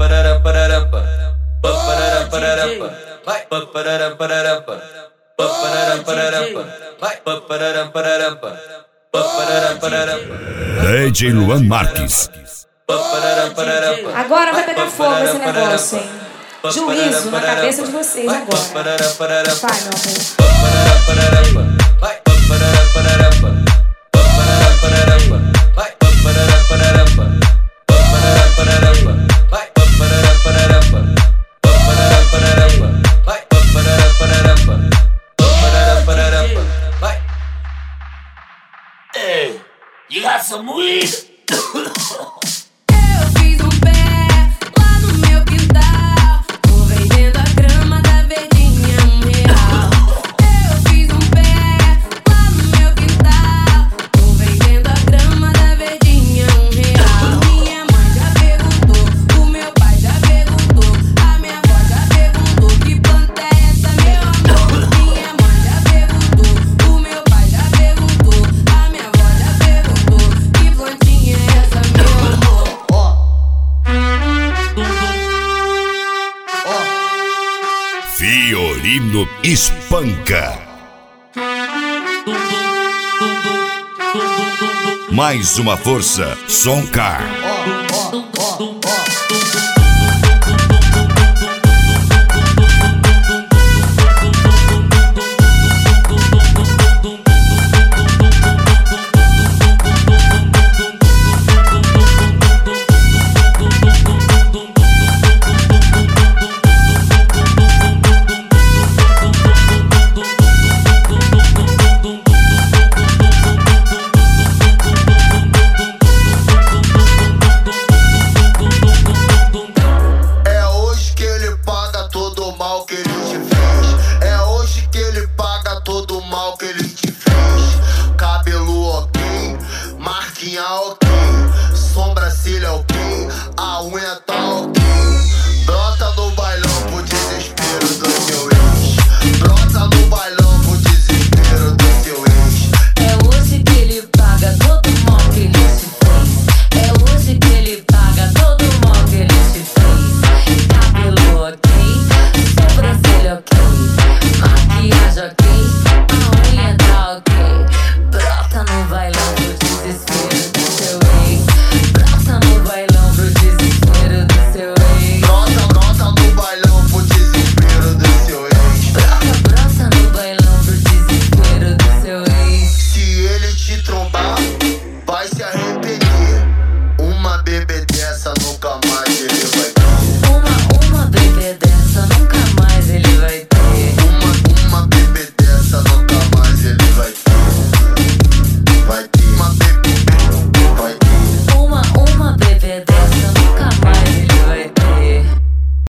DJ Luan Marques. Agora vai pegar fogo esse negócio, hein? Juízo na cabeça de vocês agora. Vai, meu amor. Hey, you got some weed? Eu fiz um pé lá no meu quintal, tô vendendo a grama da verdinha R$1. Eu fiz um pé lá no meu quintal, tô vendendo a grama da verdinha R$1. Minha mãe já perguntou, o meu pai já perguntou, a minha avó já perguntou, que planta é essa, meu amor? Minha mãe já perguntou, o meu pai já perguntou, a minha avó já perguntou, que plantinha é essa, meu amor? Fiorino espanca. Mais uma força, Soncar. Ok, sobrancelha ok, a unha tá